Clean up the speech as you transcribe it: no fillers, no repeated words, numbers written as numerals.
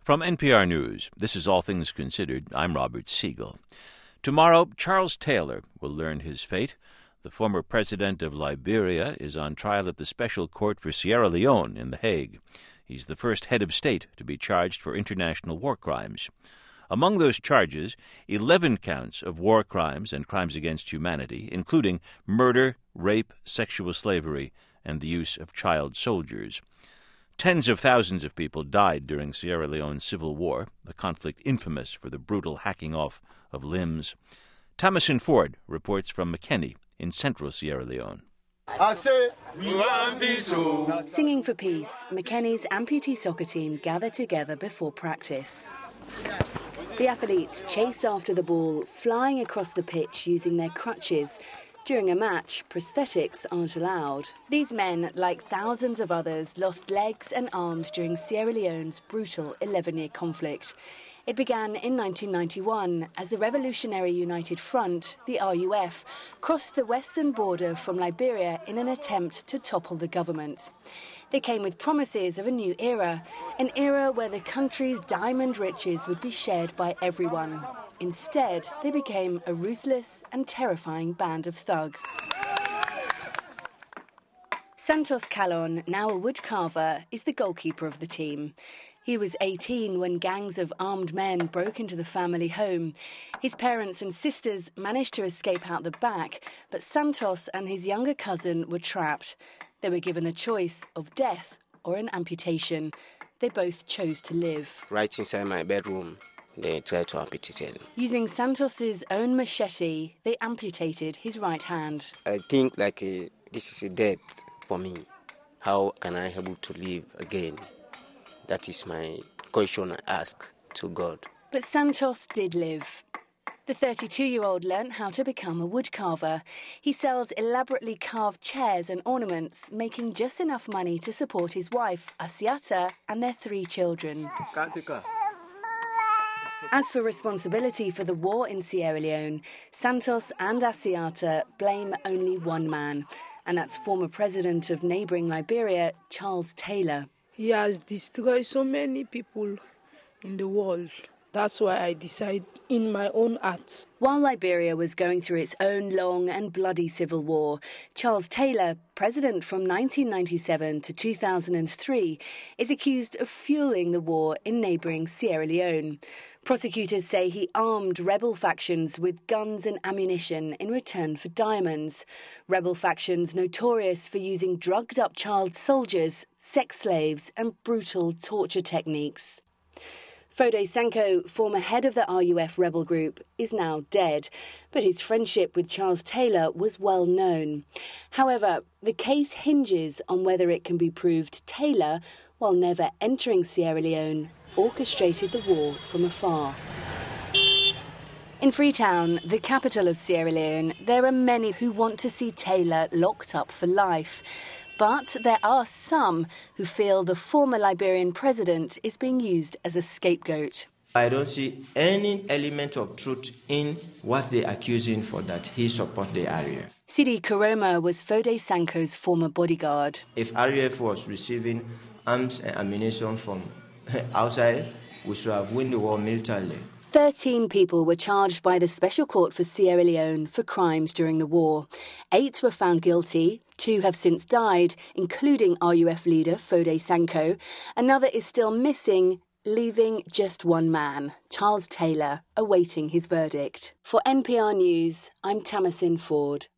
From NPR News, this is All Things Considered. I'm Robert Siegel. Tomorrow, Charles Taylor will learn his fate. The former president of Liberia is on trial at the Special Court for Sierra Leone in The Hague. He's the first head of state to be charged for international war crimes. Among those charges, 11 counts of war crimes and crimes against humanity, including murder, rape, sexual slavery, and the use of child soldiers. Tens of thousands of people died during Sierra Leone's civil war, a conflict infamous for the brutal hacking off of limbs. Tamsin Ford reports from Makeni in central Sierra Leone. Singing for peace, Makeni's amputee soccer team gather together before practice. The athletes chase after the ball, flying across the pitch using their crutches. During a match, prosthetics aren't allowed. These men, like thousands of others, lost legs and arms during Sierra Leone's brutal 11-year conflict. It began in 1991 as the Revolutionary United Front, the RUF, crossed the western border from Liberia in an attempt to topple the government. They came with promises of a new era, an era where the country's diamond riches would be shared by everyone. Instead, they became a ruthless and terrifying band of thugs. Santos Calon, now a woodcarver, is the goalkeeper of the team. He was 18 when gangs of armed men broke into the family home. His parents and sisters managed to escape out the back, but Santos and his younger cousin were trapped. They were given the choice of death or an amputation. They both chose to live. Right inside my bedroom, they tried to amputate him. Using Santos's own machete, they amputated his right hand. I think this is a death for me. How can I be able to live again? That is my question I ask to God. But Santos did live. The 32-year-old learnt how to become a woodcarver. He sells elaborately carved chairs and ornaments, making just enough money to support his wife, Asiata, and their 3 children. As for responsibility for the war in Sierra Leone, Santos and Asiata blame only one man, and that's former president of neighbouring Liberia, Charles Taylor. He has destroyed so many people in the world. That's why I decide in my own heart. While Liberia was going through its own long and bloody civil war, Charles Taylor, president from 1997 to 2003, is accused of fueling the war in neighbouring Sierra Leone. Prosecutors say he armed rebel factions with guns and ammunition in return for diamonds. Rebel factions notorious for using drugged-up child soldiers, sex slaves and brutal torture techniques. Foday Sankoh, former head of the RUF rebel group, is now dead, but his friendship with Charles Taylor was well known. However, the case hinges on whether it can be proved Taylor, while never entering Sierra Leone, orchestrated the war from afar. In Freetown, the capital of Sierra Leone, there are many who want to see Taylor locked up for life. But there are some who feel the former Liberian president is being used as a scapegoat. I don't see any element of truth in what they accuse him for, that he support the RUF. Sidi Karoma was Foday Sankoh's former bodyguard. If RUF was receiving arms and ammunition from outside, we should have won the war militarily. 13 people were charged by the Special Court for Sierra Leone for crimes during the war. 8 were found guilty, 2 have since died, including RUF leader Foday Sankoh. Another is still missing, leaving just one man, Charles Taylor, awaiting his verdict. For NPR News, I'm Tamsin Ford.